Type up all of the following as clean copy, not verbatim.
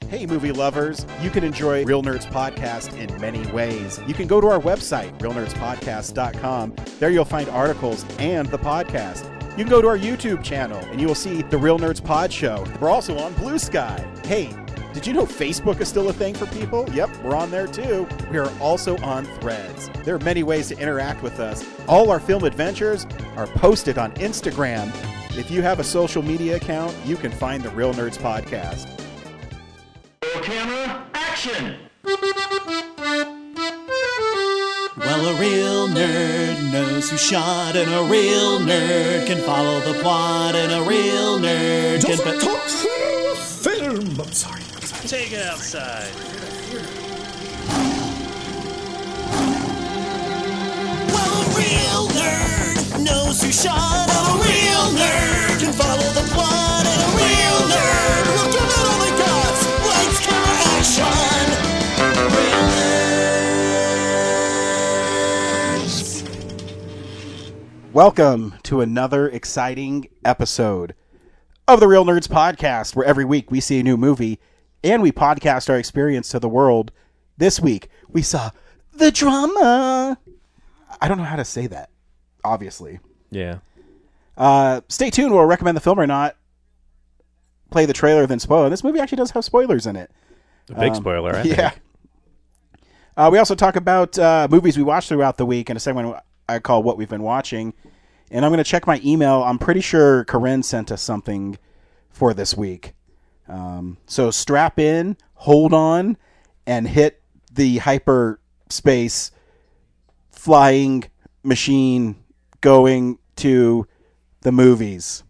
Hey, movie lovers. You can enjoy Real Nerds Podcast in many ways. You can go to our website, realnerdspodcast.com. There you'll find articles and the podcast. You can go to our YouTube channel, and you will see the Real Nerds Pod Show. We're also on Blue Sky. Hey, did you know Facebook is still a thing for people? Yep, we're on there too. We are also on Threads. There are many ways to interact with us. All our film adventures are posted on Instagram. If you have a social media account, you can find the Real Nerds Podcast. Camera, action! Well, a real nerd knows who shot, and a real nerd can follow the plot, and a real nerd can... talk film! I'm sorry. Take it outside. Well, a real nerd knows who shot, and a real nerd can follow the plot, and a real nerd will give it all they got. Lights, camera, action! Real nerds! Welcome to another exciting episode of the Real Nerds Podcast, where every week we see a new movie and we podcast our experience to the world. This week, we saw The Drama. I don't know how to say that, obviously. Yeah. Stay tuned. We'll recommend the film or not. Play the trailer, then spoil. And this movie actually does have spoilers in it. A big spoiler, I think. Yeah. We also talk about movies we watched throughout the week in a segment I call What We've Been Watching. And I'm going to check my email. I'm pretty sure Corinne sent us something for this week. So strap in, hold on, and hit the hyperspace flying machine going to the movies.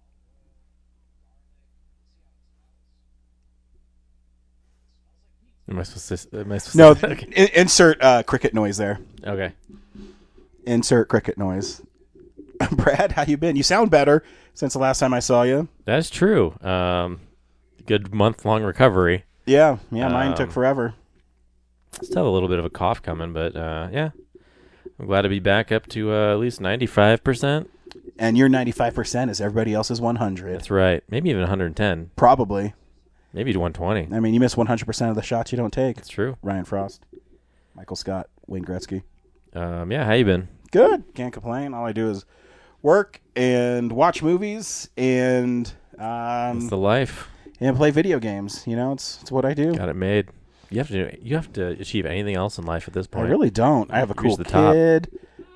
Am I supposed to? No, Okay. insert cricket noise there. Okay. Insert cricket noise. Brad, how you been? You sound better since the last time I saw you. That's true. Good month-long recovery. Yeah, mine took forever. Still have a little bit of a cough coming, but yeah. I'm glad to be back up to at least 95%. And your 95% is everybody else's 100. That's right. Maybe even 110. Probably. Maybe to 120. I mean, you miss 100% of the shots you don't take. That's true. Ryan Frost, Michael Scott, Wayne Gretzky. Yeah, how you been? Good. Can't complain. All I do is work and watch movies and That's the life. and play video games. You know, it's what I do. Got it made. You have to achieve anything else in life at this I point. really don't. I have a Reach cool the top. kid.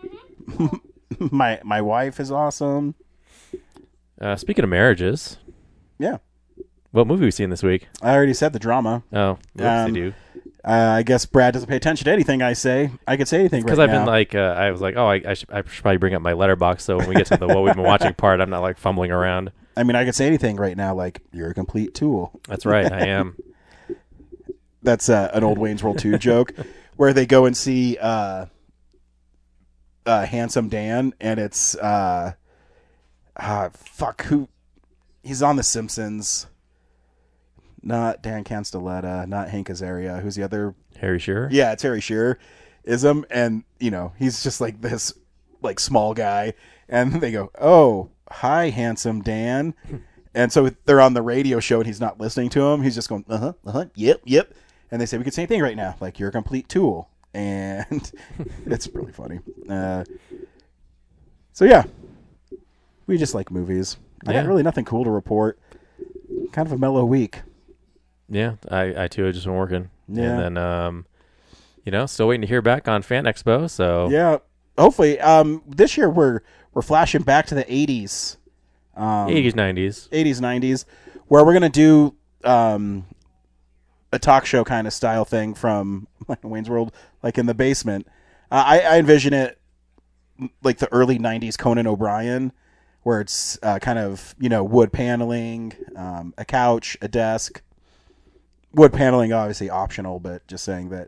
my wife is awesome. Speaking of marriages, Yeah. what movie we seen this week? I already said The Drama. Oh, whoopsie do. I guess Brad doesn't pay attention to anything I say. I could say anything right Because now. I've been like, I was like, oh, I should probably bring up my letterbox so when we get to the what we've been watching part, I'm not like fumbling around. I mean, I could say anything right now, like, you're a complete tool. That's right, I am. That's an old Wayne's World 2 joke where they go and see Handsome Dan, and it's, who? He's on The Simpsons. Not Dan Castellaneta, not Hank Azaria. Who's the other? Harry Shearer? Yeah, it's Harry Shearer. Ism, and you know he's just like this, like small guy, and they go, "Oh, hi, Handsome Dan," and so they're on the radio show, and he's not listening to him. He's just going, yep, and they say we could say anything right now, like you're a complete tool, and it's really funny. So yeah, we just like movies. I got Yeah. really nothing cool to report. Kind of a mellow week. Yeah, I too have just been working. Yeah. And then, still waiting to hear back on Fan Expo, so. Yeah, hopefully. This year we're flashing back to the 80s. 80s, 90s. 80s, 90s, where we're going to do a talk show kind of style thing from like Wayne's World, like in the basement. I envision it like the early 90s Conan O'Brien, where it's kind of, wood paneling, a couch, a desk. Wood paneling, obviously optional, but just saying that,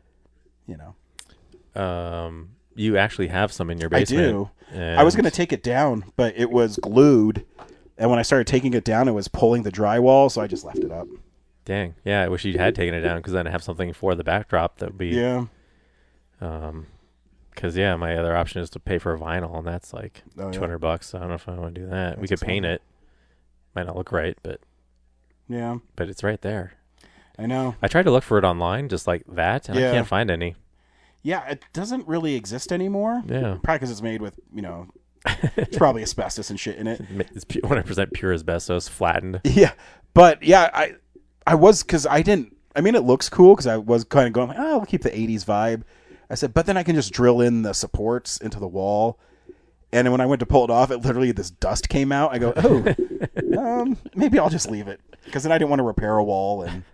You actually have some in your I basement. do. I was going to take it down, but it was glued. And when I started taking it down, it was pulling the drywall, so I just left it up. Dang. Yeah, I wish you had taken it down because then I have something for the backdrop that would be. Yeah. Because, my other option is to pay for a vinyl, and that's like Oh, yeah. $200. So I don't know if I want to do that. We could paint it. Might not look right, but Yeah. it's right there. I know. I tried to look for it online, just like that, and I can't find any. Yeah, it doesn't really exist anymore. Yeah. Probably because it's made with, it's probably asbestos and shit in it. It's 100% pure asbestos, flattened. Yeah. But, yeah, I was, because I didn't, I mean, it looks cool, because I was kind of going, like, oh, we'll keep the 80s vibe. I said, but then I can just drill in the supports into the wall. And when I went to pull it off, it literally, this dust came out. I go, oh, maybe I'll just leave it. Because then I didn't want to repair a wall and,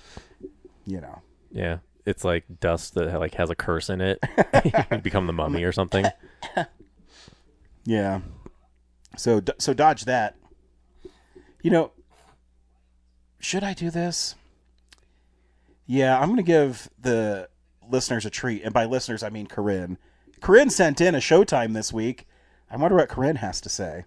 Yeah. It's like dust that like has a curse in it. You become the mummy or something. Yeah. So dodge that. Should I do this? Yeah, I'm going to give the listeners a treat. And by listeners, I mean Corinne. Corinne sent in a Showtime this week. I wonder what Corinne has to say.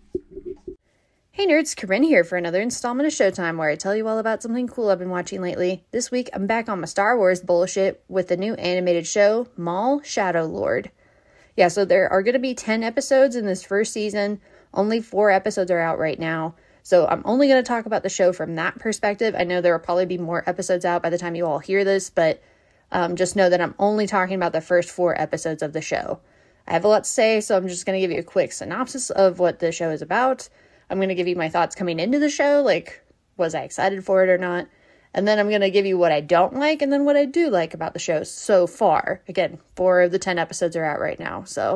Hey nerds, Corinne here for another installment of Showtime where I tell you all about something cool I've been watching lately. This week, I'm back on my Star Wars bullshit with the new animated show, Maul Shadow Lord. Yeah, so there are going to be 10 episodes in this first season. Only 4 episodes are out right now. So I'm only going to talk about the show from that perspective. I know there will probably be more episodes out by the time you all hear this, but just know that I'm only talking about the first 4 episodes of the show. I have a lot to say, so I'm just going to give you a quick synopsis of what the show is about. I'm going to give you my thoughts coming into the show, like, was I excited for it or not? And then I'm going to give you what I don't like and then what I do like about the show so far. Again, 4 of the 10 episodes are out right now. So,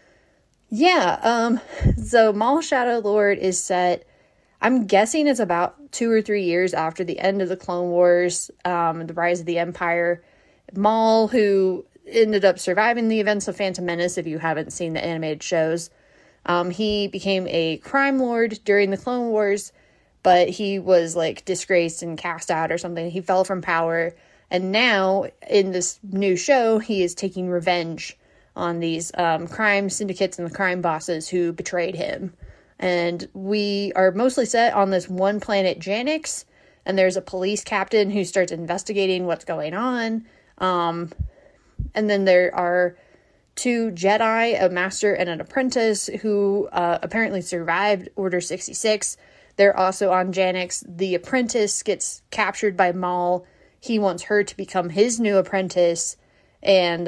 yeah. So Maul Shadow Lord is set, I'm guessing it's about 2 or 3 years after the end of the Clone Wars, the rise of the Empire. Maul, who ended up surviving the events of Phantom Menace, if you haven't seen the animated shows, he became a crime lord during the Clone Wars, but he was like disgraced and cast out or something. He fell from power. And now in this new show, he is taking revenge on these crime syndicates and the crime bosses who betrayed him. And we are mostly set on this one planet, Janix, and there's a police captain who starts investigating what's going on. And then there are 2 Jedi, a master and an apprentice, who apparently survived Order 66. They're also on Janix. The apprentice gets captured by Maul. He wants her to become his new apprentice. And,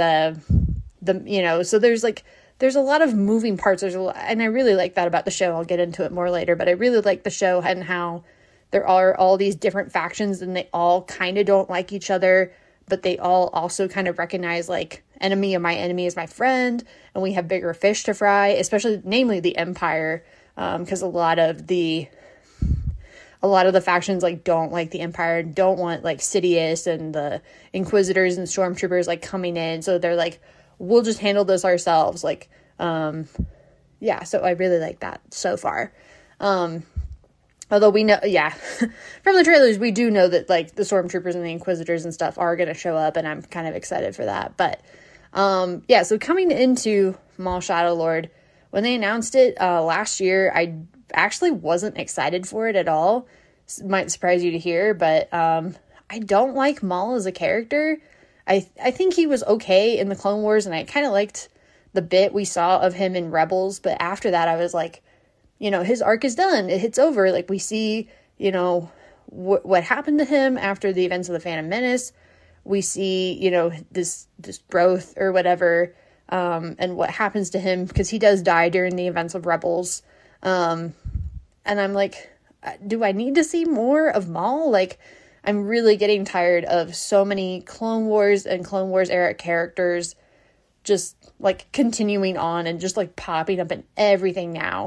so there's a lot of moving parts. And I really like that about the show. I'll get into it more later. But I really like the show and how there are all these different factions and they all kind of don't like each other. But they all also kind of recognize, like, enemy of my enemy is my friend, and we have bigger fish to fry, namely the Empire, because a lot of the factions, like, don't like the Empire, don't want, like, Sidious and the Inquisitors and Stormtroopers, like, coming in, so they're like, we'll just handle this ourselves, like, so I really like that so far. Although we know, from the trailers, we do know that, like, the Stormtroopers and the Inquisitors and stuff are going to show up, and I'm kind of excited for that. But, so coming into Maul Shadow Lord, when they announced it last year, I actually wasn't excited for it at all. It might surprise you to hear, but I don't like Maul as a character. I think he was okay in the Clone Wars, and I kind of liked the bit we saw of him in Rebels, but after that, I was like, his arc is done. It's over. Like, we see, what happened to him after the events of the Phantom Menace. We see, this growth or whatever, and what happens to him, because he does die during the events of Rebels. And I'm like, do I need to see more of Maul? Like, I'm really getting tired of so many Clone Wars and Clone Wars era characters just, like, continuing on and just, like, popping up in everything now.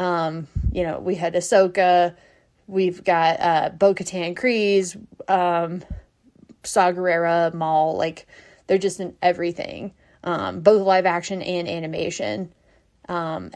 We had Ahsoka, we've got Bo-Katan Kryze, Saw Gerrera, Maul, like, they're just in everything, both live action and animation, so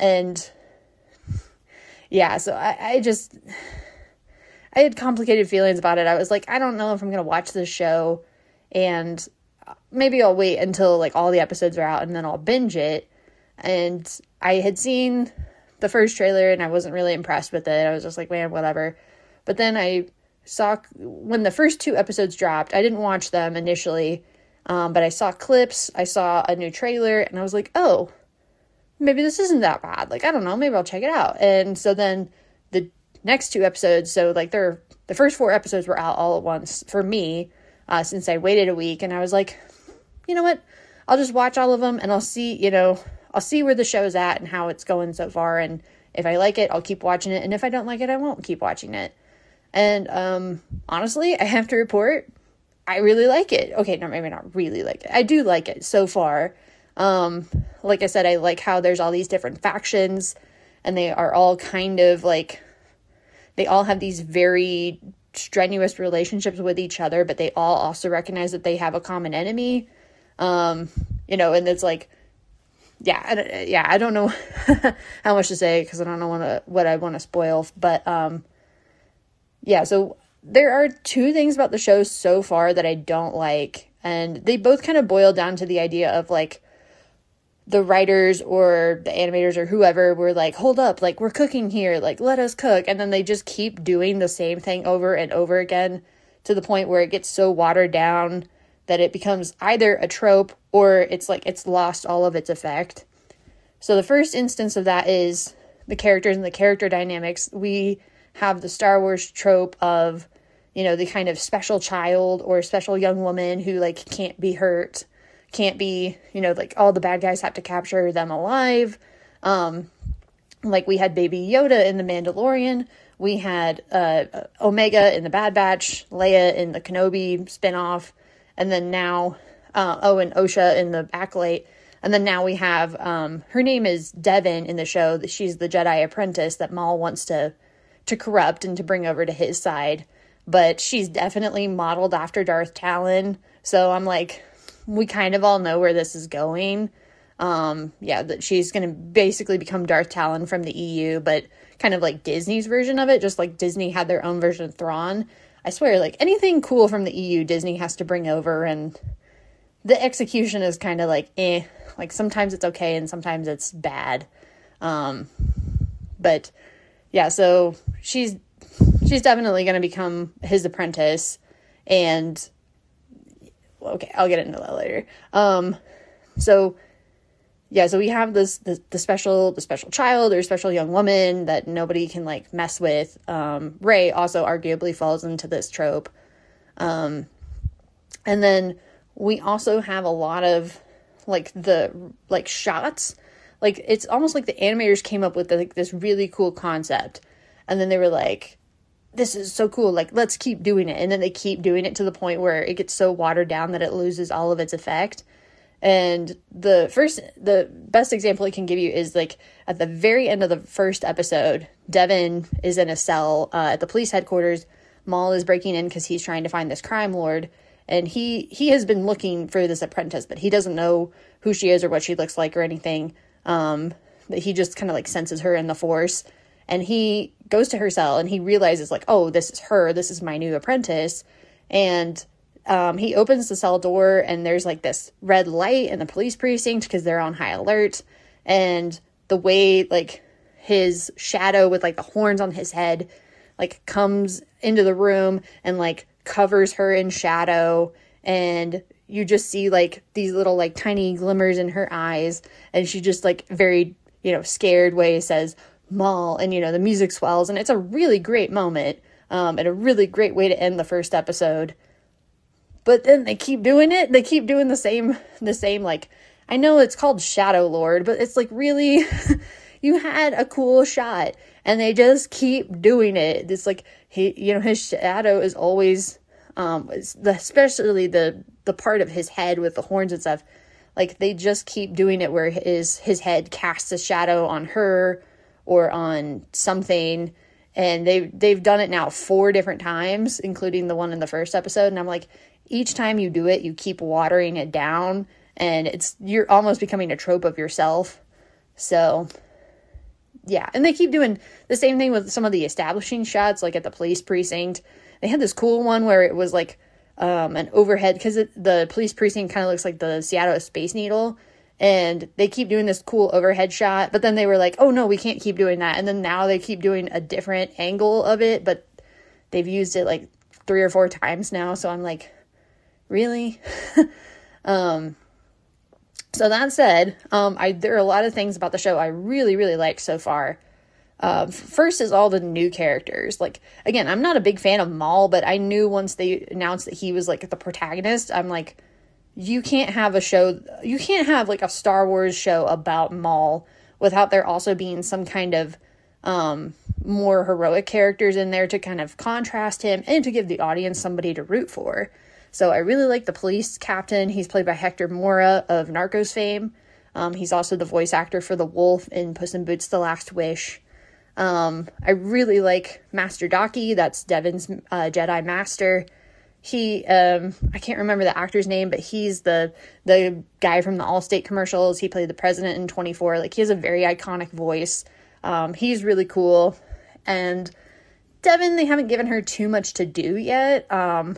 I had complicated feelings about it. I was like, I don't know if I'm gonna watch this show, and maybe I'll wait until, like, all the episodes are out, and then I'll binge it. And I had seen the first trailer, and I wasn't really impressed with it. I was just like, man, whatever. But then I saw, when the first 2 episodes dropped, I didn't watch them initially, but I saw clips, I saw a new trailer, and I was like, oh, maybe this isn't that bad. Like, I don't know, maybe I'll check it out. And so then the next 2 episodes, so like the first 4 episodes were out all at once for me, since I waited a week, and I was like, you know what, I'll just watch all of them, and I'll see where the show's at and how it's going so far, and if I like it, I'll keep watching it, and if I don't like it, I won't keep watching it. And honestly, I have to report, I really like it. Okay, no, maybe not really like it. I do like it so far. Like I said, I like how there's all these different factions, and they are all kind of like, they all have these very strenuous relationships with each other, but they all also recognize that they have a common enemy. And it's like, I don't know how much to say, because I don't know what I want to spoil, but, so there are 2 things about the show so far that I don't like, and they both kind of boil down to the idea of like, the writers or the animators or whoever were like, hold up, like, we're cooking here, like, let us cook, and then they just keep doing the same thing over and over again to the point where it gets so watered down that it becomes either a trope or it's like it's lost all of its effect. So the first instance of that is the characters and the character dynamics. We have the Star Wars trope of, the kind of special child or special young woman who like can't be hurt, can't be, like all the bad guys have to capture them alive. Like we had Baby Yoda in The Mandalorian. We had Omega in The Bad Batch, Leia in the Kenobi spinoff, and then now, and Osha in The Acolyte. And then now we have, her name is Devin in the show. She's the Jedi apprentice that Maul wants to corrupt and to bring over to his side. But she's definitely modeled after Darth Talon. So I'm like, we kind of all know where this is going. That she's going to basically become Darth Talon from the EU, but kind of like Disney's version of it, just like Disney had their own version of Thrawn. I swear, like anything cool from the EU, Disney has to bring over, and the execution is kind of like, like sometimes it's okay and sometimes it's bad. But yeah, so she's definitely going to become his apprentice, and okay, I'll get into that later. So we have the special child or special young woman that nobody can like mess with. Rey also arguably falls into this trope. And then we also have a lot of like the like shots. Like it's almost like the animators came up with like this really cool concept, and then they were like, this is so cool, like let's keep doing it, and then they keep doing it to the point where it gets so watered down that it loses all of its effect. And the best example I can give you is like at the very end of the first episode, Devin is in a cell at the police headquarters. Maul is breaking in because he's trying to find this crime lord, and he has been looking for this apprentice, but he doesn't know who she is or what she looks like or anything. That he just kind of like senses her in the Force, and he goes to her cell and he realizes like, oh, this is her, this is my new apprentice. And he opens the cell door, and there's like this red light in the police precinct because they're on high alert. And the way like his shadow with like the horns on his head like comes into the room and like covers her in shadow, and you just see like these little like tiny glimmers in her eyes, and she just like very scared way says Maul, and the music swells, and it's a really great moment, and a really great way to end the first episode. But then they keep doing it. They keep doing the same, like, I know it's called Shadow Lord, but it's like, really, you had a cool shot, and they just keep doing it. It's like, his shadow is always, especially the part of his head with the horns and stuff, like, they just keep doing it where his head casts a shadow on her or on something. And they've done it now 4 different times, including the one in the first episode. And I'm like, each time you do it, you keep watering it down, and you're almost becoming a trope of yourself. So yeah. And they keep doing the same thing with some of the establishing shots, like at the police precinct. They had this cool one where it was like an overhead, because the police precinct kind of looks like the Seattle Space Needle, and they keep doing this cool overhead shot, but then they were like, oh no, we can't keep doing that. And then now they keep doing a different angle of it, but they've used it like 3 or 4 times now. So I'm like, really? So that said, there are a lot of things about the show I really, really like so far. First is all the new characters. Like, again, I'm not a big fan of Maul, but I knew once they announced that he was, like, the protagonist, I'm like, you can't have like a Star Wars show about Maul without there also being some kind of more heroic characters in there to kind of contrast him and to give the audience somebody to root for. So I really like the police captain. He's played by Hector Mora of Narcos fame. He's also the voice actor for the wolf in Puss in Boots: The Last Wish. I really like Master Daki. That's Devin's Jedi Master. He, I can't remember the actor's name, but he's the guy from the Allstate commercials. He played the president in 24. Like, he has a very iconic voice. He's really cool. And Devin, they haven't given her too much to do yet. But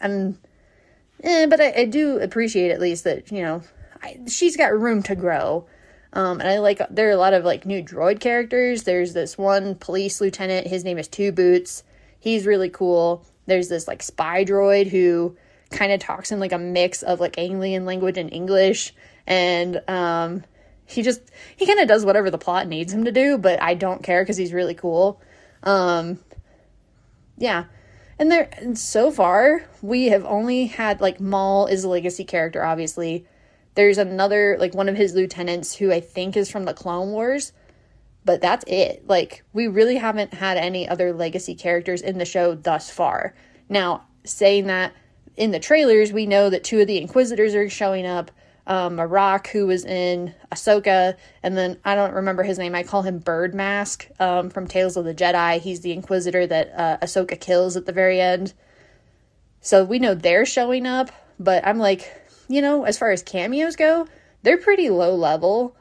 I do appreciate at least that, you know, she's got room to grow. And I like, there are a lot of, like, new droid characters. There's this one police lieutenant. His name is Two Boots. He's really cool. There's this, like, spy droid who kind of talks in, like, a mix of, like, alien language and English. And he kind of does whatever the plot needs him to do, but I don't care because he's really cool. Yeah. And so far, we have only had, like, Maul is a legacy character, obviously. There's another, like, one of his lieutenants who I think is from the Clone Wars, but that's it. Like, we really haven't had any other legacy characters in the show thus far. Now, saying that, in the trailers, we know that 2 of the Inquisitors are showing up. Marok, who was in Ahsoka, and then, I don't remember his name, I call him Bird Mask, from Tales of the Jedi. He's the Inquisitor that Ahsoka kills at the very end. So we know they're showing up, but I'm like, you know, as far as cameos go, they're pretty low level.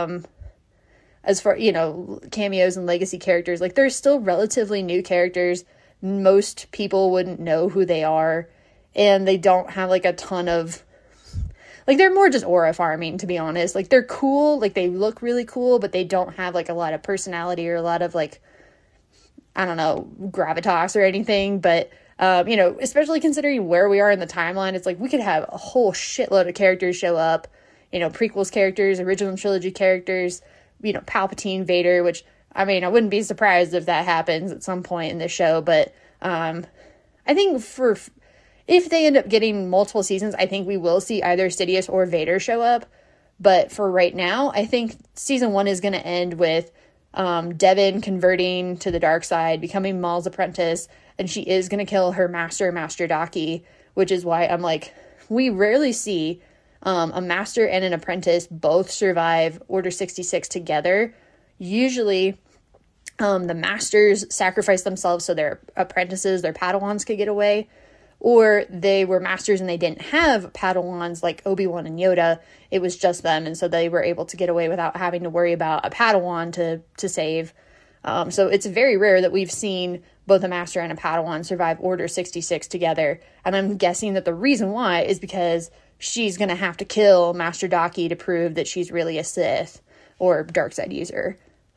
As far, you know, cameos and legacy characters, like, they're still relatively new characters. Most people wouldn't know who they are, and they don't have, like, a ton of, like, they're more just aura farming, to be honest. Like, they're cool, like, they look really cool, but they don't have, like, a lot of personality or a lot of, like, I don't know, gravitas or anything. But you know, especially considering where we are in the timeline, it's like we could have a whole shitload of characters show up, you know, prequels characters, original trilogy characters, you know, Palpatine, Vader, which, I mean, I wouldn't be surprised if that happens at some point in the show. But I think if they end up getting multiple seasons, I think we will see either Sidious or Vader show up. But for right now, I think season 1 is going to end with Devin converting to the dark side, becoming Maul's apprentice, and she is going to kill her master, Master Daki, which is why I'm like, we rarely see a master and an apprentice both survive Order 66 together. Usually, the masters sacrifice themselves so their apprentices, their Padawans, could get away, or they were masters and they didn't have Padawans like Obi-Wan and Yoda. It was just them, and so they were able to get away without having to worry about a Padawan to save. So it's very rare that we've seen both a master and a Padawan survive Order 66 together, and I'm guessing that the reason why is because she's going to have to kill Master Daki to prove that she's really a Sith or Darkseid user.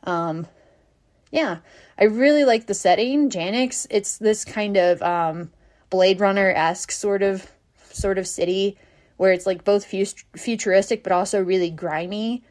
Yeah, I really like the setting, Janix. It's this kind of Blade Runner-esque sort of city where it's like both futuristic but also really grimy.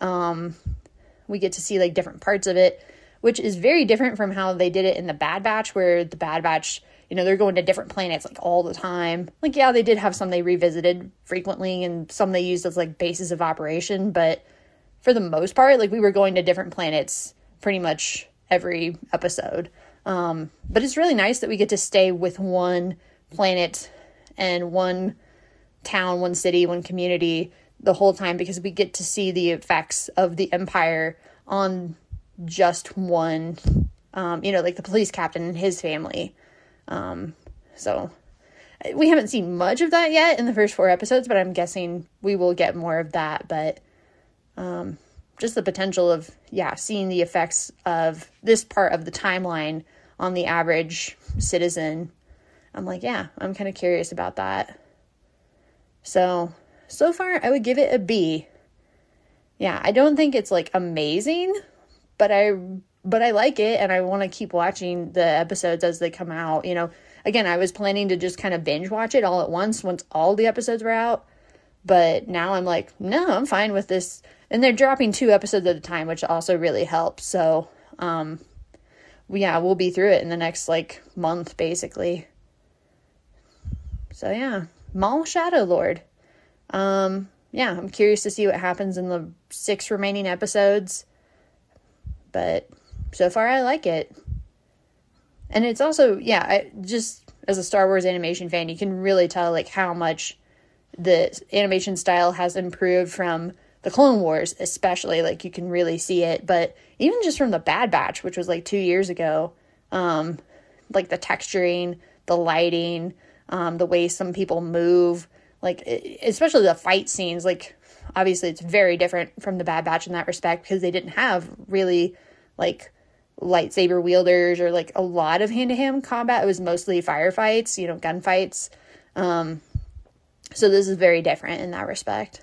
We get to see like different parts of it, which is very different from how they did it in the Bad Batch, where the Bad Batch, you know, they're going to different planets like all the time. Like, yeah, they did have some they revisited frequently and some they used as like bases of operation, but for the most part, like, we were going to different planets pretty much every episode. But it's really nice that we get to stay with one planet and one town, one city, one community the whole time, because we get to see the effects of the Empire on just one, you know, like the police captain and his family. So we haven't seen much of that yet in the first 4 episodes, but I'm guessing we will get more of that. But just the potential of, yeah, seeing the effects of this part of the timeline on the average citizen, I'm like, yeah, I'm kind of curious about that. So far, I would give it a B. Yeah, I don't think it's, like, amazing, but I like it, and I want to keep watching the episodes as they come out. You know, again, I was planning to just kind of binge watch it all at once all the episodes were out, but now I'm like, no, I'm fine with this. And they're dropping 2 episodes at a time, which also really helps. So, We'll be through it in the next like month basically. So yeah, Maul Shadow Lord. I'm curious to see what happens in the 6 remaining episodes. But so far I like it. And it's also, just as a Star Wars animation fan, you can really tell like how much the animation style has improved from the Clone Wars, especially. Like you can really see it. But even just from the Bad Batch, which was like 2 years ago, like the texturing, the lighting, the way some people move, like especially the fight scenes, like obviously it's very different from the Bad Batch in that respect because they didn't have really like lightsaber wielders or like a lot of hand-to-hand combat. It was mostly firefights, gunfights. So this is very different in that respect.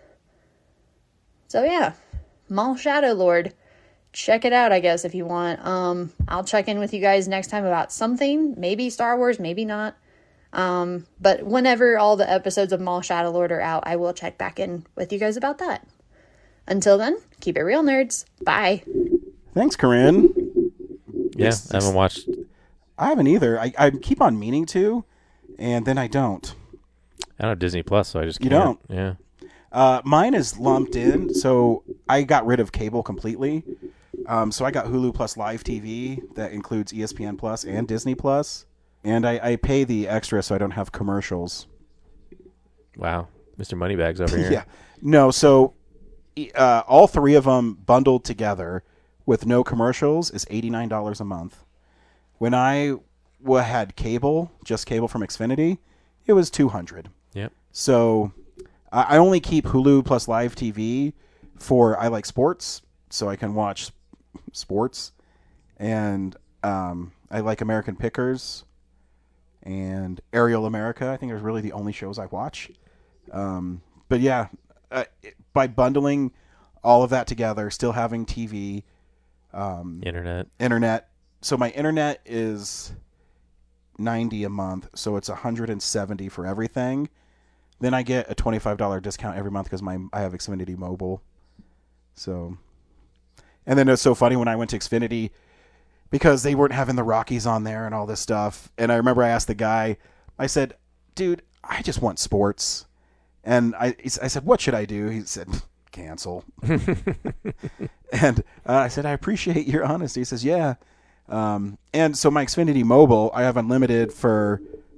So yeah, Maul Shadow Lord. Check it out, I guess, if you want. I'll check in with you guys next time about something. Maybe Star Wars, maybe not. But whenever all the episodes of Maul Shadow Lord are out, I will check back in with you guys about that. Until then, keep it real, nerds. Bye. Thanks, Corinne. Yeah, I haven't watched. I haven't either. I keep on meaning to, and then I don't. I don't have Disney Plus, so I just can't. You don't? Yeah. Mine is lumped in, so I got rid of cable completely. So I got Hulu Plus Live TV that includes ESPN Plus and Disney Plus, and I pay the extra so I don't have commercials. Wow, Mr. Moneybags over here. Yeah, no. So all 3 of them bundled together with no commercials is $89 a month. When I had cable, just cable from Xfinity, it was $200. Yep. So I only keep Hulu Plus Live TV for I like sports, so I can watch sports, and I like American Pickers and Aerial America. I think they're really the only shows I watch. But yeah, by bundling all of that together, still having TV, internet. So my internet is $90 a month, so it's $170 for everything. Then I get a $25 discount every month because I have Xfinity Mobile. So, and then it's so funny when I went to Xfinity because they weren't having the Rockies on there and all this stuff. And I remember I asked the guy, I said, "Dude, I just want sports." And I said, "What should I do?" He said, "Cancel." And I said, "I appreciate your honesty." He says, "Yeah." And so my Xfinity Mobile, I have unlimited for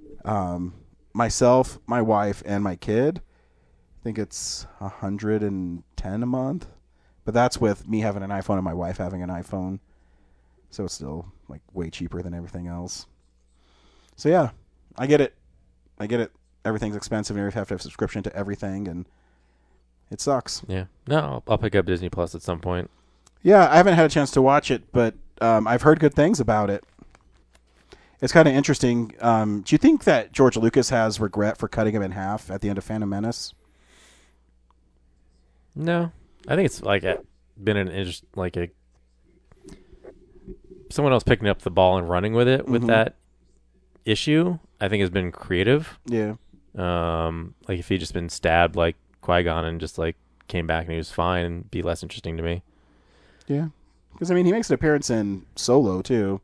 myself, my wife, and my kid. I think it's $110 a month, but that's with me having an iPhone and my wife having an iPhone, so it's still like way cheaper than everything else. So yeah, I get it. Everything's expensive, and you have to have a subscription to everything, and it sucks. Yeah. No, I'll pick up Disney Plus at some point. Yeah, I haven't had a chance to watch it, but I've heard good things about it. It's kind of interesting. Do you think that George Lucas has regret for cutting him in half at the end of Phantom Menace? No, I think it's been someone else picking up the ball and running with it with that issue. I think has been creative. Yeah. Like if he'd just been stabbed like Qui-Gon and just like came back and he was fine, and be less interesting to me. Yeah, because he makes an appearance in Solo too.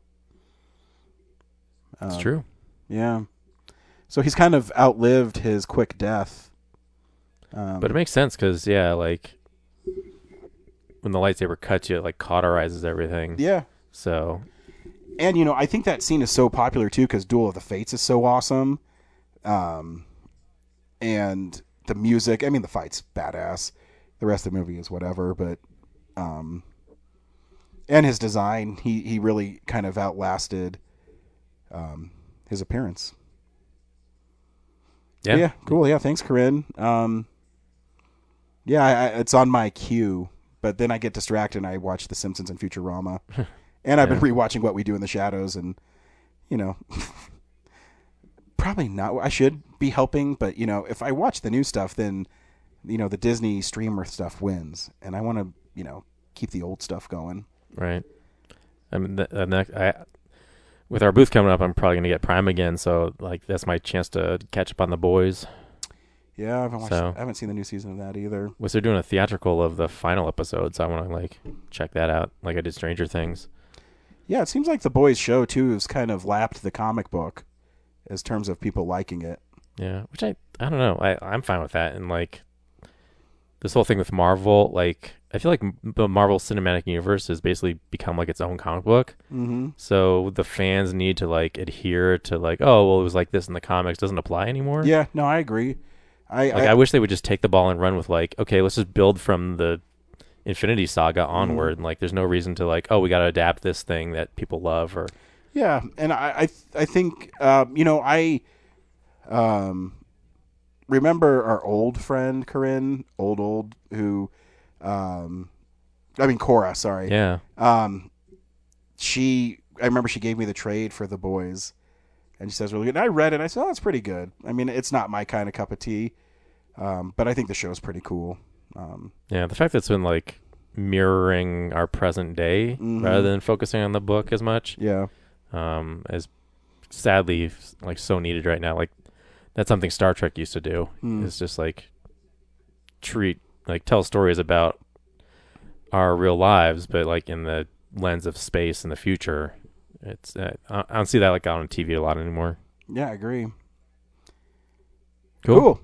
It's true. Yeah. So he's kind of outlived his quick death. But it makes sense because, like, when the lightsaber cuts you, it, like, cauterizes everything. Yeah. So. And, I think that scene is so popular, too, because Duel of the Fates is so awesome. And the music, the fight's badass. The rest of the movie is whatever, but... and his design, he really kind of outlasted... his appearance. Yeah. Yeah, cool. Yeah, thanks, Corinne. It's on my queue, but then I get distracted and I watch The Simpsons and Futurama. And I've been rewatching What We Do in the Shadows, and, probably not. I should be helping, but, if I watch the new stuff, then, the Disney streamer stuff wins. And I want to, keep the old stuff going. Right. With our booth coming up, I'm probably going to get Prime again, so that's my chance to catch up on The Boys. Yeah, I haven't seen the new season of that either. They're doing a theatrical of the final episode, so I want to check that out, like I did Stranger Things. Yeah, it seems like The Boys show, too, has kind of lapped the comic book as terms of people liking it. Yeah, which I don't know. I'm fine with that. And, like, this whole thing with Marvel, like, I feel like the Marvel Cinematic Universe has basically become, like, its own comic book. Mm-hmm. So the fans need to, like, adhere to, like, oh, well, it was like this in the comics. Doesn't apply anymore. Yeah, no, I agree. I wish they would just take the ball and run with, like, okay, let's just build from the Infinity Saga onward. And, like, there's no reason to, like, oh, we got to adapt this thing that people love. Or Yeah, and I think, I remember our old friend, Corinne, old, who, Cora, sorry. yeah. I remember she gave me the trade for The Boys, and she says really good. And I read it, and I said, oh, it's pretty good. I mean, it's not my kind of cup of tea, but I think the show's pretty cool. Yeah, the fact that it's been, like, mirroring our present day rather than focusing on the book as much. Yeah. Is sadly, like, so needed right now. Like, that's something Star Trek used to do. It's just, like, tell stories about our real lives, but, like, in the lens of space and the future. It's I don't see that, like, out on TV a lot anymore. Yeah, I agree. Cool.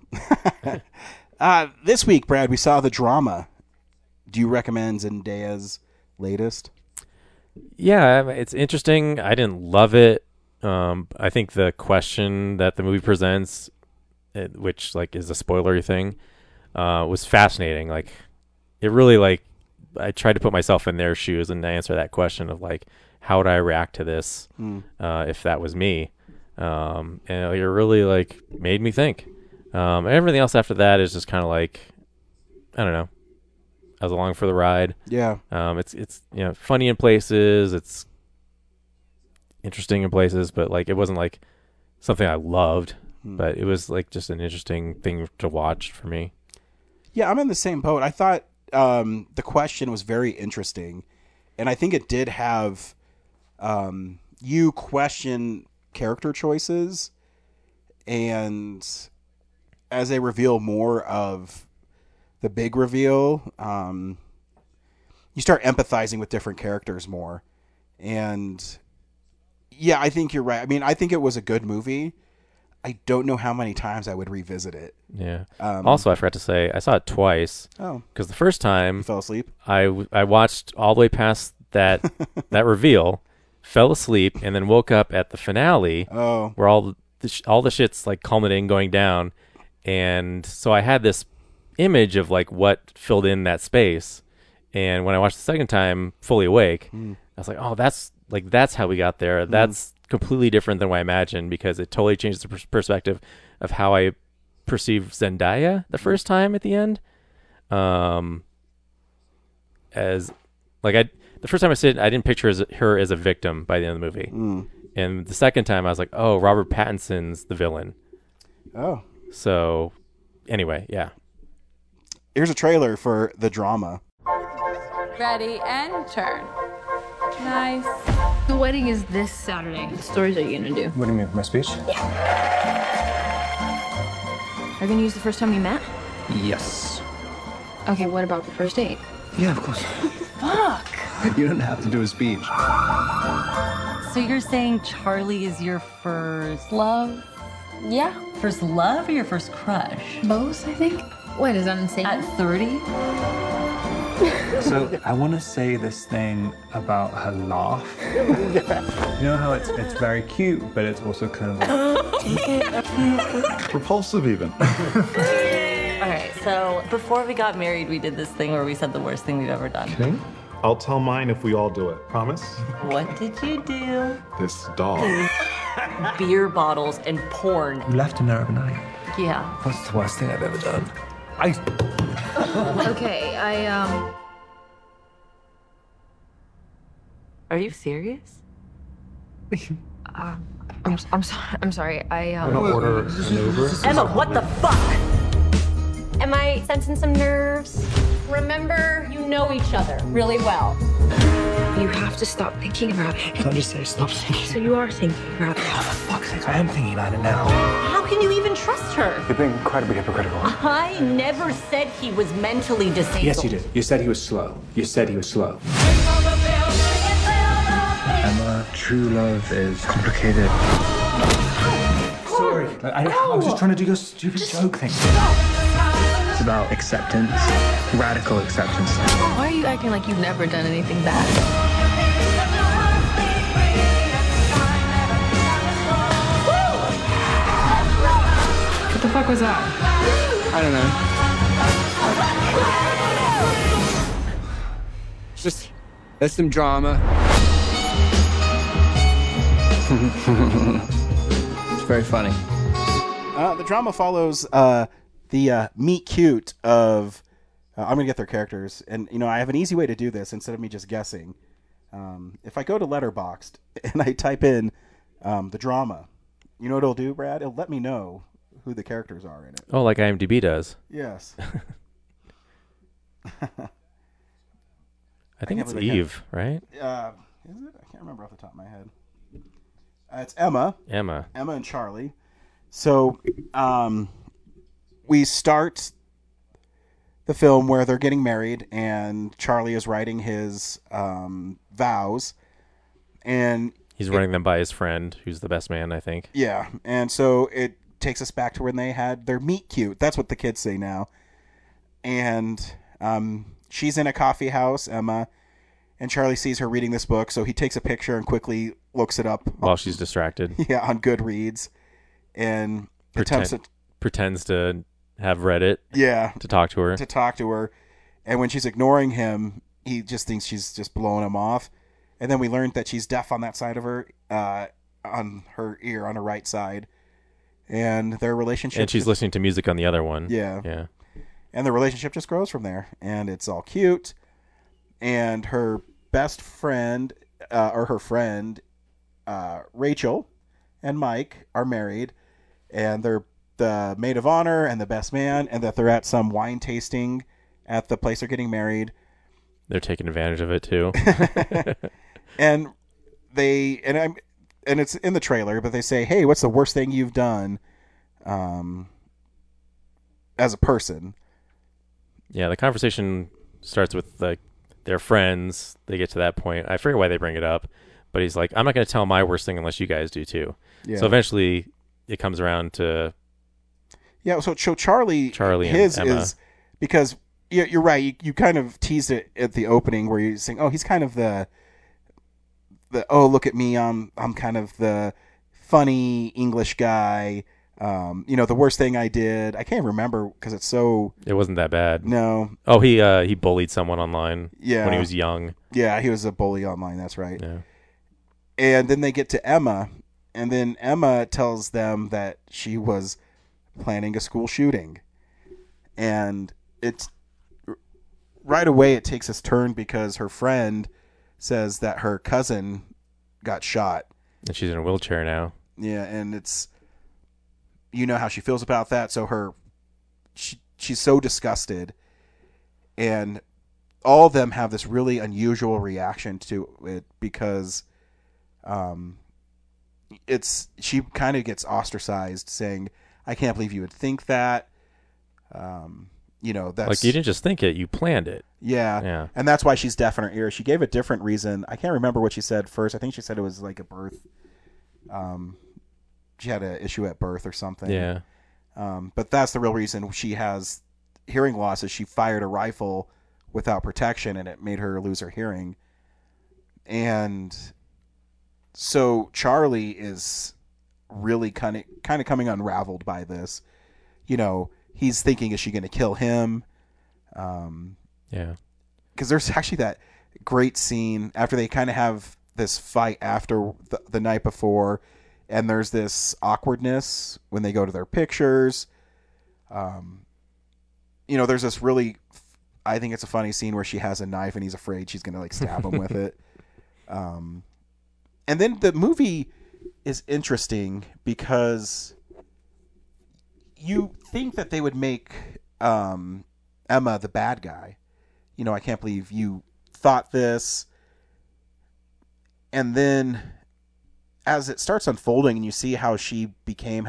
This week, Brad, we saw The Drama. Do you recommend Zendaya's latest? Yeah, it's interesting. I didn't love it. I think the question that the movie presents, which, like, is a spoilery thing, was fascinating. Like, it really, like, I tried to put myself in their shoes and answer that question of, like, how would I react to this if that was me? And it really, like, made me think. Everything else after that is just kind of like, I don't know. I was along for the ride. Yeah. It's funny in places. It's interesting in places, but, like, it wasn't, like, something I loved. But it was, like, just an interesting thing to watch for me. Yeah, I'm in the same boat. I thought the question was very interesting, and I think it did have you question character choices, and as they reveal more of the big reveal, you start empathizing with different characters more. And yeah, I think you're right. I mean, I think it was a good movie. I don't know how many times I would revisit it. Yeah. Also, I forgot to say, I saw it twice. Oh. Because the first time You fell asleep? I watched all the way past that reveal, fell asleep, and then woke up at the finale where all the shit's, like, culminating, going down. And so I had this image of, like, what filled in that space. And when I watched the second time, fully awake, I was like, oh, that's how we got there. That's completely different than what I imagined, because it totally changes the perspective of how I perceived Zendaya the first time at the end. As, like, the first time I said it, I didn't picture her as a victim by the end of the movie. And the second time I was like, oh, Robert Pattinson's the villain. Oh. So, anyway, yeah. Here's a trailer for The Drama. Ready and turn. Nice. The wedding is this Saturday. What stories are you gonna do? What do you mean, my speech? Are you gonna use the first time we met? Yes. Okay, what about the first date? Yeah, of course. Fuck. You don't have to do a speech. So you're saying Charlie is your first Love? Yeah. first love or your first crush? Both, I think. Wait, is that insane? At 30? So I want to say this thing about her laugh. You know how it's very cute, but it's also kind of like Propulsive even. All right, so before we got married, we did this thing where we said the worst thing we've ever done. Okay. I'll tell mine if we all do it. Promise? What did you do? This dog. Beer bottles and porn. you left him there overnight. Yeah. What's the worst thing I've ever done? Okay, Are you serious? I'm sorry. Order an Uber. Emma, what the fuck? Am I sensing some nerves? Remember, you know each other really well. You have to stop thinking about it. Can't just say stop thinking. So you are thinking about it. Oh, for fuck's sake, I am thinking about it now. How can you even trust her? You're being incredibly hypocritical. I never said he was mentally disabled. Yes, you did. You said he was slow. You said he was slow. Emma, true love is complicated. Sorry, I'm just trying to do your stupid joke thing. It's about acceptance, radical acceptance. Why are you acting like you've never done anything bad? What the fuck was that? I don't know. Just, there's some drama. It's very funny. The drama follows the meet cute of I'm gonna get their characters, and I have an easy way to do this instead of me just guessing. If I go to Letterboxd and I type in the drama, you know what it'll do, Brad? It'll let me know who the characters are in it. Oh, like IMDb does. Yes. I think it's Eve, right? Is it? I can't remember off the top of my head. It's Emma. Emma and Charlie. So we start the film where they're getting married, and Charlie is writing his vows, and he's running them by his friend, who's the best man, I think. Yeah, and so it takes us back to when they had their meet cute. That's what the kids say now. And she's in a coffee house, Emma, and Charlie sees her reading this book, so he takes a picture and quickly looks it up while she's distracted. Yeah, on Goodreads, and pretends to have read it. Yeah, to talk to her. And when she's ignoring him, he just thinks she's just blowing him off. And then we learned that she's deaf on that side of her, on her ear, on her right side. And their relationship... And she's listening to music on the other one. Yeah. And the relationship just grows from there. And it's all cute. And her best friend, or her friend, Rachel and Mike are married. And they're the maid of honor and the best man. And that they're at some wine tasting at the place they're getting married. They're taking advantage of it, too. And it's in the trailer, but they say, hey, what's the worst thing you've done as a person? Yeah, the conversation starts with their friends. They get to that point. I forget why they bring it up, but he's like, I'm not going to tell my worst thing unless you guys do too. Yeah. So eventually it comes around to... Yeah, so Charlie his and Emma. Is... Because you're right, you kind of teased it at the opening where you're saying, oh, he's kind of the oh, look at me, I'm kind of the funny English guy. The worst thing I did, I can't remember because it's so... It wasn't that bad. No. Oh, he bullied someone online when he was young. Yeah, he was a bully online, that's right. Yeah. And then they get to Emma, and then Emma tells them that she was planning a school shooting. And it's... Right away, it takes this turn because her friend says that her cousin got shot. And she's in a wheelchair now. Yeah, and it's... You know how she feels about that, so she's so disgusted. And all of them have this really unusual reaction to it because she kind of gets ostracized, saying, I can't believe you would think that. That's... Like, you didn't just think it, you planned it. Yeah. And that's why she's deaf in her ear. She gave a different reason. I can't remember what she said first. I think she said it was like a birth. She had an issue at birth or something. Yeah. But that's the real reason she has hearing loss is she fired a rifle without protection and it made her lose her hearing. And so Charlie is really kind of coming unraveled by this. He's thinking, is she going to kill him? Yeah. Because there's actually that great scene after they kind of have this fight after the night before, and there's this awkwardness when they go to their pictures. There's this really, I think it's a funny scene where she has a knife and he's afraid she's going to stab him with it. And then the movie is interesting because you think that they would make Emma the bad guy. I can't believe you thought this. And then as it starts unfolding and you see how she became,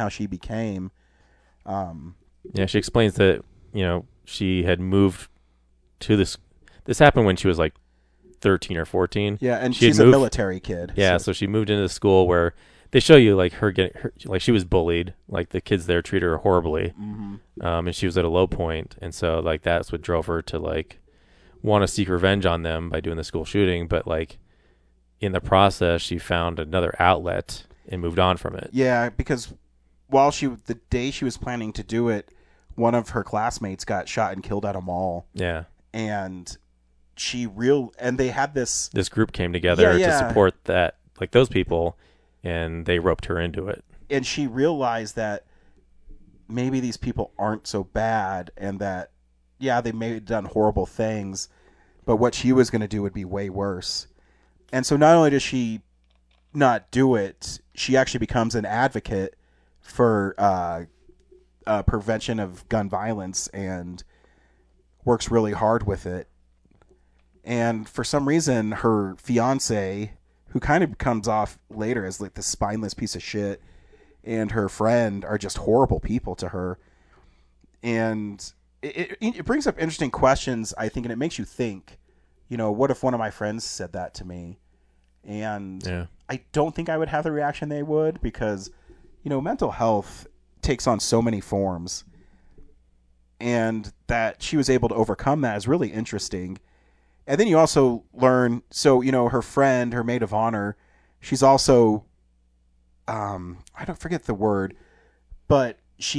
yeah, she explains that, she had moved to this happened when she was like 13 or 14. Yeah, and She had she's a moved- military kid. Yeah, so she moved into the school where they show you like her getting like she was bullied, like the kids there treated her horribly, and she was at a low point, and so like that's what drove her to like want to seek revenge on them by doing the school shooting, but like in the process she found another outlet and moved on from it. Yeah, because the day she was planning to do it, one of her classmates got shot and killed at a mall. Yeah, and they had this group came together Yeah. to support that, like those people, and they roped her into it. And she realized that maybe these people aren't so bad, and that they may have done horrible things, but what she was going to do would be way worse. And so not only does she not do it, she actually becomes an advocate for prevention of gun violence and works really hard with it. And for some reason, her fiance, who kind of comes off later as like this spineless piece of shit, and her friend are just horrible people to her. And it brings up interesting questions, I think, and it makes you think, what if one of my friends said that to me? And I don't think I would have the reaction they would, because, mental health takes on so many forms. And that she was able to overcome that is really interesting. And then you also learn, so, her friend, her maid of honor, she's also, I don't forget the word, but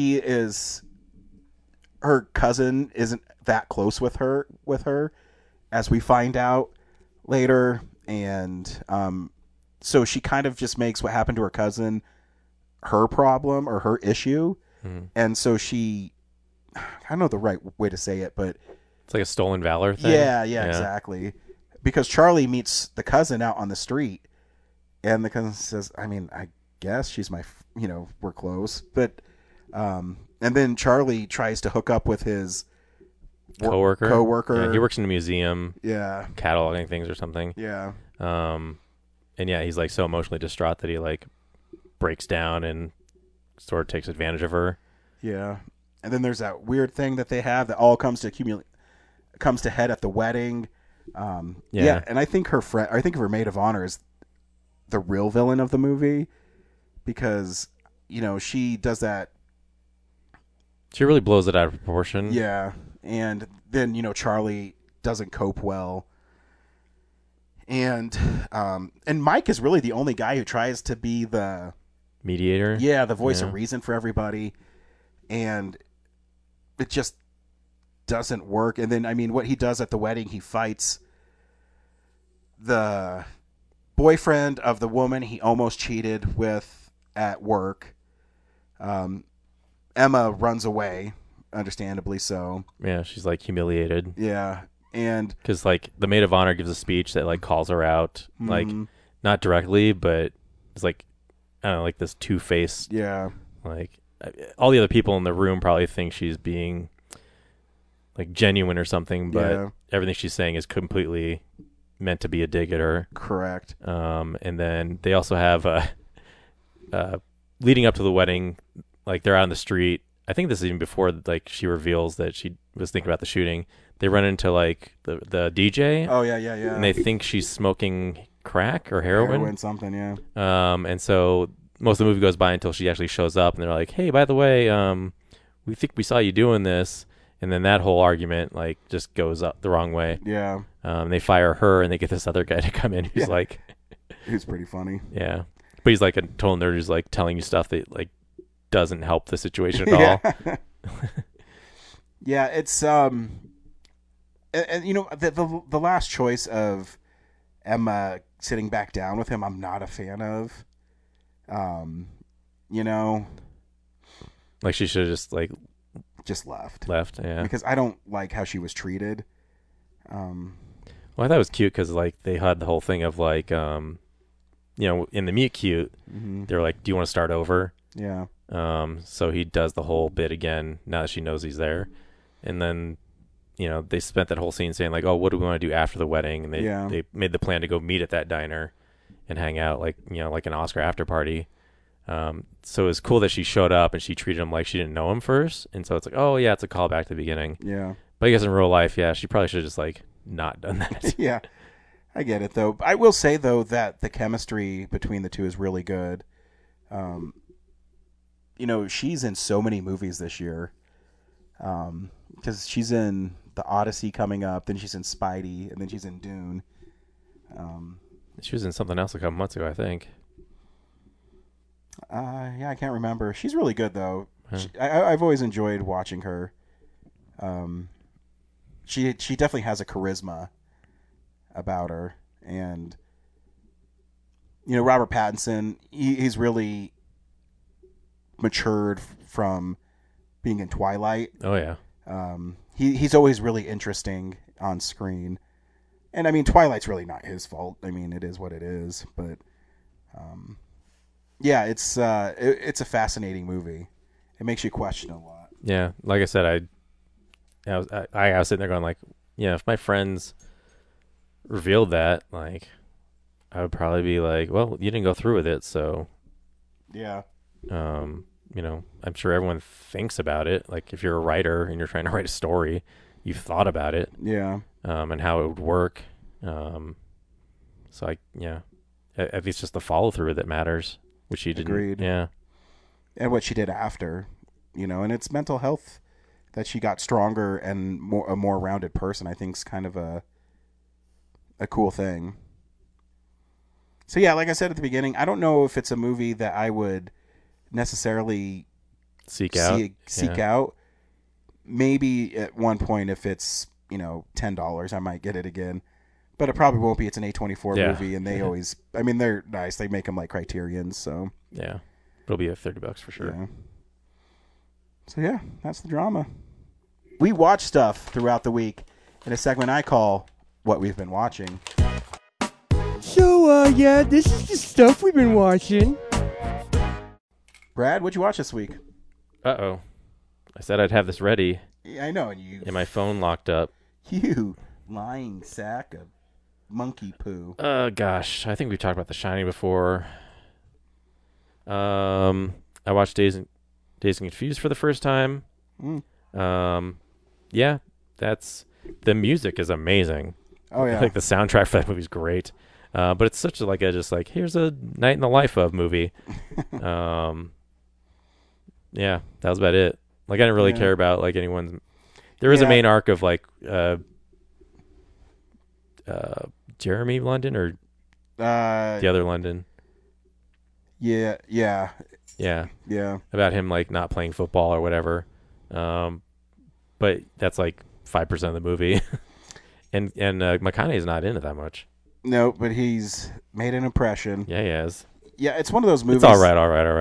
her cousin isn't that close with her, as we find out later. And so she kind of just makes what happened to her cousin her problem or her issue. And so she, I don't know the right way to say it, but it's like a stolen valor thing. Yeah, exactly. Because Charlie meets the cousin out on the street, and the cousin says, I mean, I guess she's my, we're close. But, and then Charlie tries to hook up with his coworker. Yeah, he works in a museum. Yeah. Cataloging things or something. Yeah. And yeah, he's like so emotionally distraught that he like breaks down and sort of takes advantage of her. Yeah. And then there's that weird thing that they have that all comes to head at the wedding. Yeah. And I think her maid of honor is the real villain of the movie, because, she does that. She really blows it out of proportion. Yeah. And then, Charlie doesn't cope well. And Mike is really the only guy who tries to be the mediator. Yeah. The voice of reason for everybody. And it just doesn't work. And then, I mean, what he does at the wedding, he fights the boyfriend of the woman he almost cheated with at work. Emma runs away, understandably so. Yeah, she's like humiliated. Yeah, and because like the maid of honor gives a speech that like calls her out, like not directly, but it's like, I don't know, like this two-faced. Yeah, like all the other people in the room probably think she's being like genuine or something, but everything she's saying is completely meant to be a dig at her. Correct. And then they also have leading up to the wedding, like they're out on the street. I think this is even before like she reveals that she was thinking about the shooting. They run into like the DJ. Oh yeah. And they think she's smoking crack or heroin. Something, yeah. And so most of the movie goes by until she actually shows up, and they're like, "Hey, by the way, we think we saw you doing this." And then that whole argument like just goes up the wrong way. Yeah. They fire her, and they get this other guy to come in who's like, who's pretty funny. Yeah, but he's like a total nerd who's like telling you stuff that like doesn't help the situation at all. Yeah, it's and the last choice of Emma sitting back down with him, I'm not a fan of. Like she should have just left. Yeah, because I don't like how she was treated. Well, I thought it was cute because like they had the whole thing of like, in the meet cute, they're like, "Do you want to start over?" Yeah. So he does the whole bit again now that she knows he's there, and then, they spent that whole scene saying like, "Oh, what do we want to do after the wedding?" And they made the plan to go meet at that diner and hang out like an Oscar after party. So it's cool that she showed up and she treated him like she didn't know him first, and so it's like, oh yeah, it's a callback to the beginning. Yeah. But I guess in real life, yeah, she probably should have just like not done that. Yeah. I get it, though. I will say, though, that the chemistry between the two is really good. She's in so many movies this year. Because she's in The Odyssey coming up, then she's in Spidey, and then she's in Dune. She was in something else a couple months ago, I think. I can't remember. She's really good, though. Huh. I've always enjoyed watching her. She definitely has a charisma about her, and Robert Pattinson, he's really matured from being in Twilight. Oh yeah. He's always really interesting on screen, and I mean Twilight's really not his fault. I mean it is what it is, but yeah, it's a fascinating movie. It makes you question a lot. Yeah, like I said, I was sitting there going like, yeah, if my friends revealed that, like, I would probably be like, well, you didn't go through with it, so yeah. I'm sure everyone thinks about it. Like, if you're a writer and you're trying to write a story, you've thought about it, yeah, and how it would work. So I think it's just the follow through that matters, which she didn't. Agreed. Yeah, and what she did after, and it's mental health that she got stronger and a more rounded person. I think is kind of a cool thing. So yeah, like I said at the beginning, I don't know if it's a movie that I would necessarily seek out. Maybe at one point, if it's $10, I might get it again, but it probably won't be. It's an A24 movie, and they always, I mean, they're nice. They make them like Criterions, so yeah, it'll be $30 for sure. Yeah. So yeah, that's the drama. We watch stuff throughout the week in a segment I call What We've Been Watching. So, this is the stuff we've been watching. Brad, what'd you watch this week? Uh-oh. I said I'd have this ready. Yeah, I know. And my phone locked up. You lying sack of monkey poo. Gosh. I think we've talked about The Shining before. I watched Dazed and Confused for the first time. Yeah, the music is amazing. Oh yeah. Like the soundtrack for that movie is great. But it's such here's a night in the life of movie. Yeah, that was about it. Like I didn't really care about like anyone's. There is a main arc of like Jeremy London or the other London. Yeah. About him like not playing football or whatever. But that's like 5% of the movie. and McConaughey's not in it that much. No, but he's made an impression. Yeah, he has. Yeah, it's one of those movies. It's all right.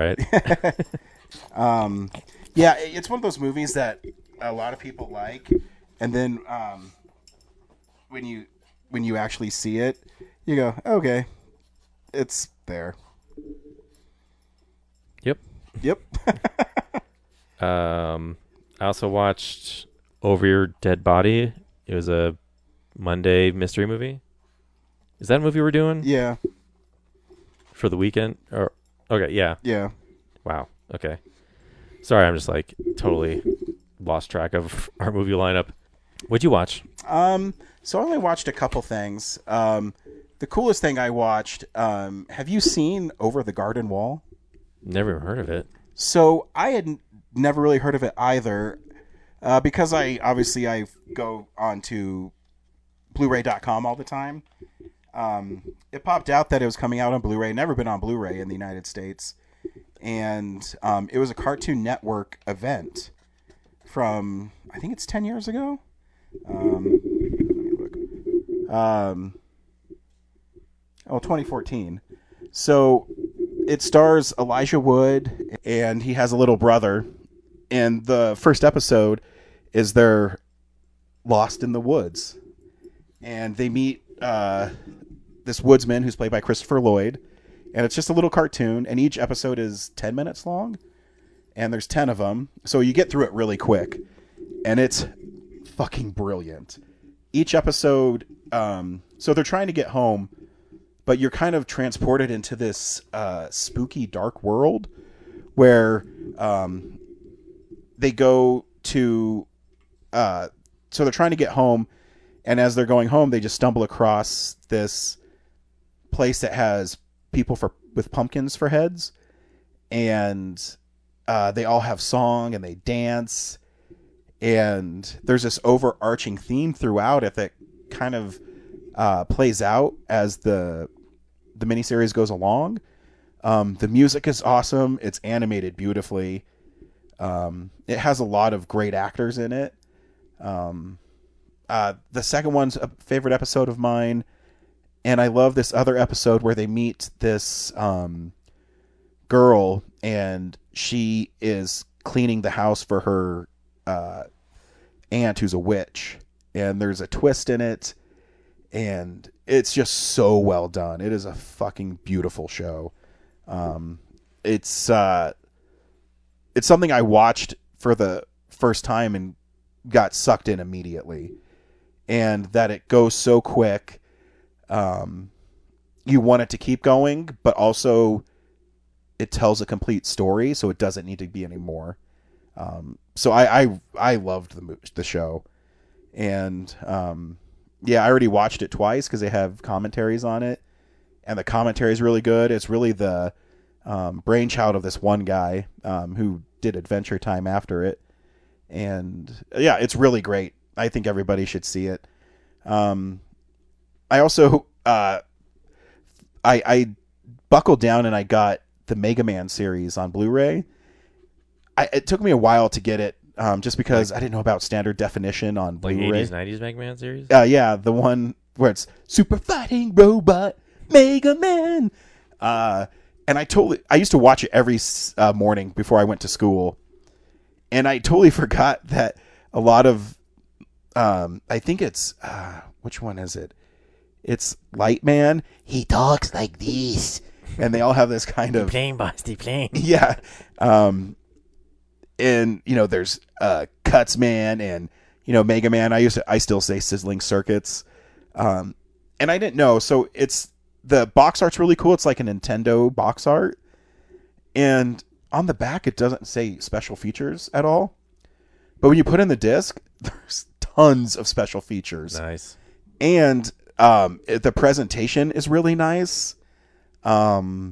Yeah, it's one of those movies that a lot of people like, and then when you actually see it, you go, okay, it's there. Yep. I also watched Over Your Dead Body. It was a Monday mystery movie. Is that a movie we're doing? Yeah. For the weekend? Okay, yeah. Yeah. Wow. Okay. Sorry, I'm just like totally lost track of our movie lineup. What'd you watch? So I only watched a couple things. The coolest thing I watched, have you seen Over the Garden Wall? Never even heard of it. So I had never really heard of it either, because I go on to Blu-ray.com all the time. It popped out that it was coming out on Blu-ray. Never been on Blu-ray in the United States, and it was a Cartoon Network event from, I think it's 10 years ago. Let me look. 2014. So it stars Elijah Wood, and he has a little brother. And the first episode is they're lost in the woods, and they meet this woodsman who's played by Christopher Lloyd, and it's just a little cartoon, and each episode is 10 minutes long, and there's 10 of them, so you get through it really quick, and it's fucking brilliant. Each episode, so they're trying to get home, but you're kind of transported into this spooky, dark world where they go to... so they're trying to get home, And as they're going home, they just stumble across this place that has people with pumpkins for heads. And they all have song and they dance. And there's this overarching theme throughout it that kind of plays out as the miniseries goes along. The music is awesome. It's animated beautifully. It has a lot of great actors in it. The second one's a favorite episode of mine. And I love this other episode where they meet this girl, and she is cleaning the house for her aunt who's a witch. And there's a twist in it. And it's just so well done. It is a fucking beautiful show. It's something I watched for the first time and got sucked in immediately. And that it goes so quick. You want it to keep going, but also it tells a complete story, so it doesn't need to be any more. So I loved the show. And yeah, I already watched it twice because they have commentaries on it. And the commentary is really good. It's really the brainchild of this one guy who did Adventure Time after it. And yeah, it's really great. I think everybody should see it. I also I buckled down and I got the Mega Man series on Blu-ray. It took me a while to get it just because I didn't know about standard definition on Blu-ray. 80s, 90s Mega Man series? Yeah, the one where it's Super Fighting Robot Mega Man. And I used to watch it every morning before I went to school. And I totally forgot that a lot of, I think it's, which one is it? It's Lightman. He talks like this. And they all have this kind of... Playing, Bosty, playing. Yeah. And, there's Cutsman and, Mega Man. I still say Sizzling Circuits. And I didn't know. So the box art's really cool. It's like a Nintendo box art. And on the back, it doesn't say special features at all. But when you put in the disc, there's tons of special features. Nice. And the presentation is really nice. Yeah,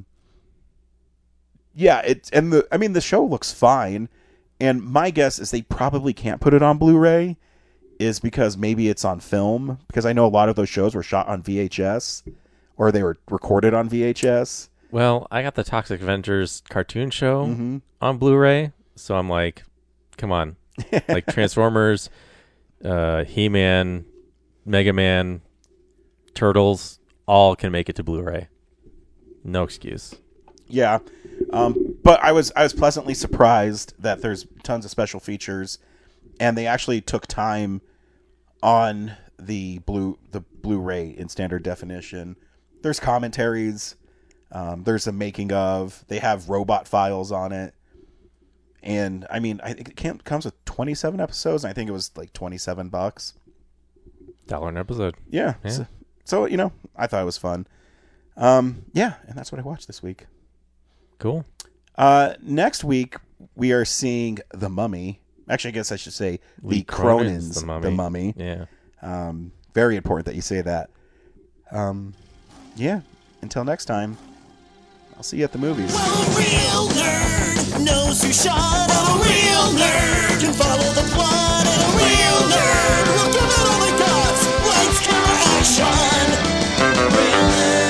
the show looks fine. And my guess is they probably can't put it on Blu-ray is because maybe it's on film. Because I know a lot of those shows were shot on VHS or they were recorded on VHS. Well, I got the Toxic Avengers cartoon show on Blu-ray, so I'm like, come on. Like Transformers, He-Man, Mega Man, Turtles, all can make it to Blu-ray. No excuse. Yeah. But I was pleasantly surprised that there's tons of special features, and they actually took time on the Blu-ray in standard definition. There's commentaries. There's a making of. They have robot files on it. And, I think it comes with 27 episodes, and I think it was like $27. $1 an episode. Yeah. So, I thought it was fun. Yeah, and that's what I watched this week. Cool. Next week, we are seeing The Mummy. Actually, I guess I should say Lee Cronin's The Mummy. Yeah. Very important that you say that. Yeah. Until next time, I'll see you at the movies. Well, a real nerd knows who shot. A real nerd can follow the plot. And a real nerd will give it all they got. Lights, camera, action. Real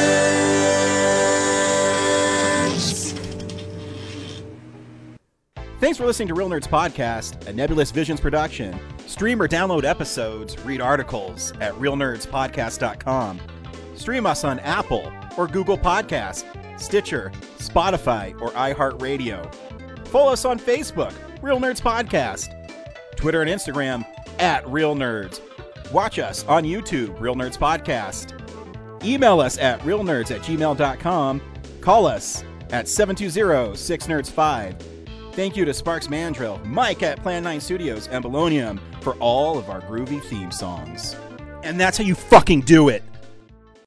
nerds. Thanks for listening to Real Nerds Podcast, a Nebulous Visions production. Stream or download episodes, read articles at realnerdspodcast.com. Stream us on Apple or Google Podcasts, Stitcher, Spotify, or iHeartRadio. Follow us on Facebook, Real Nerds Podcast, Twitter and Instagram at Real Nerds. Watch us on YouTube, Real Nerds Podcast. Email us at realnerds@gmail.com. Call us at 720-6nerds5. Thank you to Sparks Mandrill, Mike at Plan 9 Studios, and Bolognium for all of our groovy theme songs. And that's how you fucking do it.